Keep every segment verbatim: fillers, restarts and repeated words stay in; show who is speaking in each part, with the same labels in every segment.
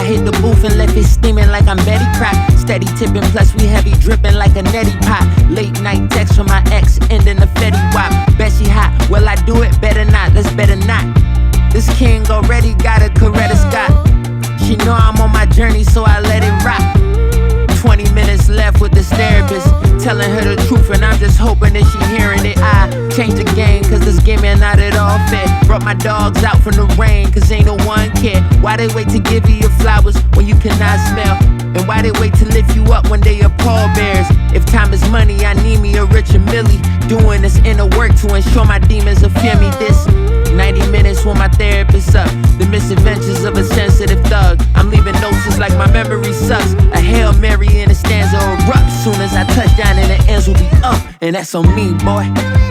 Speaker 1: hit the booth and left it steaming like I'm Betty Crock. Steady tipping, plus we heavy dripping like a neti pot. Late night text from my ex, ending the Fetty Wap. Bet she hot, will I do it? Better not, let's better not. This king already got a Coretta Scott. She know I'm on my journey, so I let it rock. Twenty minutes left with this therapist, telling her the truth, and I'm just hoping that she hearing it. I changed the game, cause this game ain't not at all fair. Brought my dogs out from the rain, cause ain't no one care. Why they wait to give you your flowers when you cannot smell? And why they wait to lift you up when they are pallbearers? If time is money, I need me a Richard Millie. Doing this inner work to ensure my demons will fear me. This ninety minutes when my therapist up. The misadventures of a sensitive thug. I'm leaving notes just like my memory sucks. A Hail Mary in a stanza erupts. Soon as I touch down and the ends will be up. And that's on me, boy.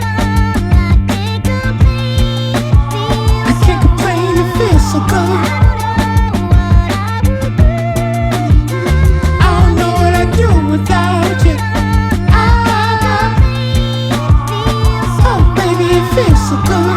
Speaker 1: I can't complain, it feels so good. I don't know what I'd do without you. Oh, baby, it feels so good.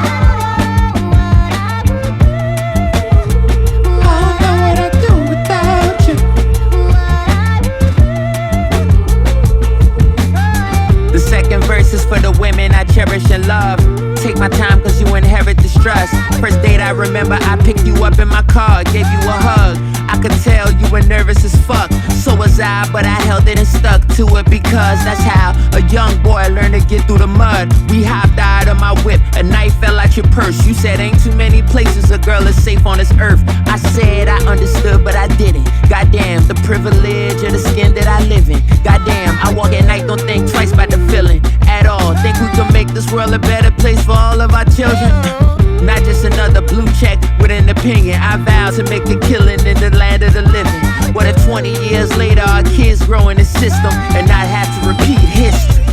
Speaker 1: For the women I cherish and love. Take my time cause you inherit this trust. First date I remember I picked you up in my car, gave you a hug. I could tell you were nervous as fuck. So was I, but I held it and stuck to it because that's how a young boy learned to get through the mud. We hopped out of my whip, a knife fell out your purse. You said ain't too many places a girl is safe on this earth. I said I understood but I didn't. Goddamn, the privilege of the skin that I live in. Goddamn, I walk at night, don't think twice about the feeling at all. Think we can make this world a better place for all of our children? Not just another blue check with an opinion. I vow to make a killing in the land of the living. What if twenty years later our kids grow in the system and not have to repeat history?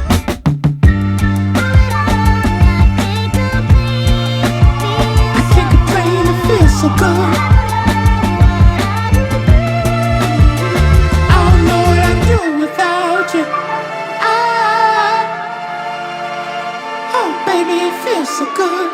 Speaker 1: I can't complain, it feels so good. I don't know what I'd do without you. I, oh baby, it feels so good.